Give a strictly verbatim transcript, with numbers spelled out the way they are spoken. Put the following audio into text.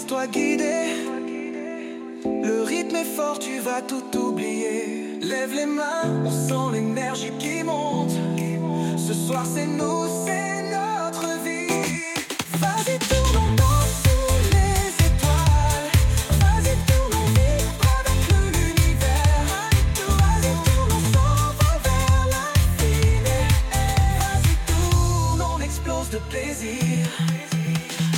Laisse-toi guider. Le rythme est fort, tu vas tout oublier. Lève les mains, on sent l'énergie qui monte. Ce soir c'est nous, c'est notre vie. Vas-y, tourne, on danse sous les étoiles. Vas-y, tourne, on vibre avec l'univers. Vas-y, tourne, on s'envole vers l'infini. Vas-y, tourne, on explose de plaisir.